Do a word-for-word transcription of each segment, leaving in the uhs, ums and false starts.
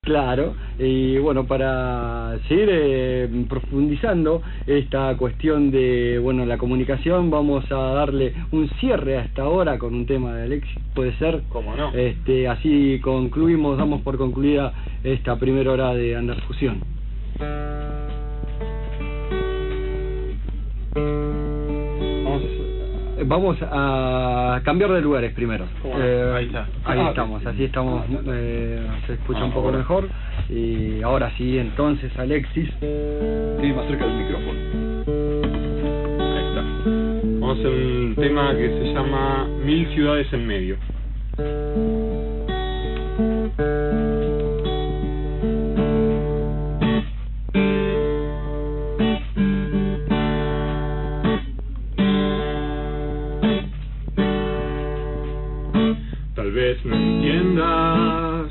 Claro, y bueno, para seguir eh, profundizando esta cuestión de, bueno, la comunicación, vamos a darle un cierre a esta hora con un tema de Alexis, ¿puede ser? ¿Cómo no? Este, así concluimos, damos por concluida esta primera hora de Anderfusión. Vamos a cambiar de lugares primero. Eh, ahí está. Ahí ah, estamos, así estamos, eh, se escucha ah, un poco ahora. mejor. Y ahora sí, entonces, Alexis. Sí, más cerca del micrófono. Ahí está. Vamos a hacer un tema que se llama Mil ciudades en medio. Tal vez no entiendas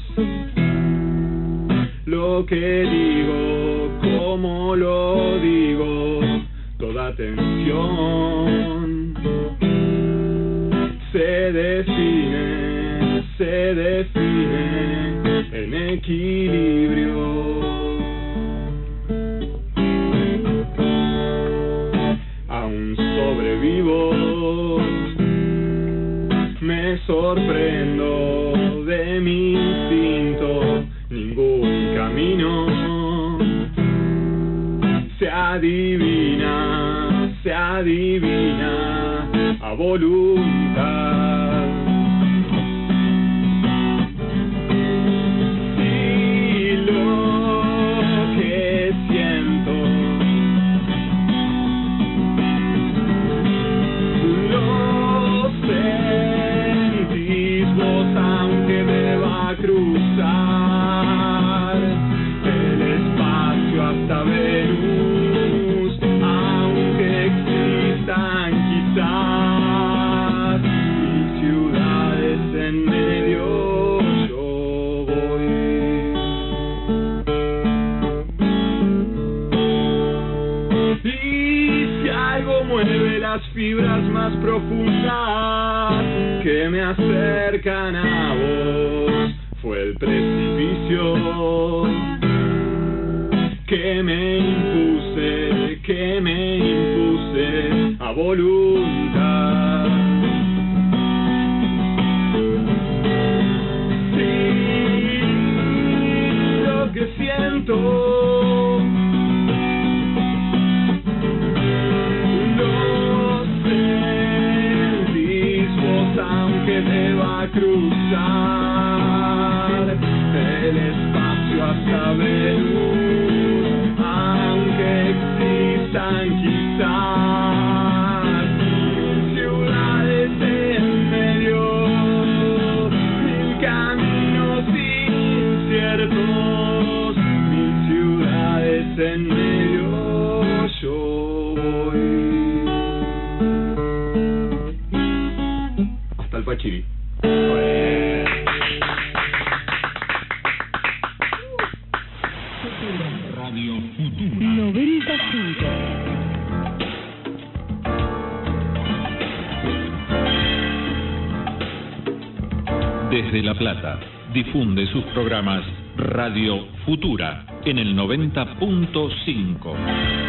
lo que digo, cómo lo digo, toda tensión se define, se define en equilibrio. Aún sobrevivo, me sorprendo de mi instinto, ningún camino se adivina, se adivina a voluntad. Si lo que siento lo sentís vos, aunque deba cruzar el espacio hasta Venus, aunque existan quizás mil ciudades en medio, yo voy. Y si algo mueve las fibras más profundas que me acercan a vos, fue el precipicio que me impuse, que me impuse a voluntad. Sí, lo que siento lo sentís vos, aunque deba cruzar el espacio hasta Venus, aunque existan quizás mil ciudades en medio, mil caminos inciertos, mil ciudades en medio, yo voy. Hasta el Pachiri. Radio Futura noventa y cinco. Desde La Plata, difunde sus programas Radio Futura en el noventa punto cinco.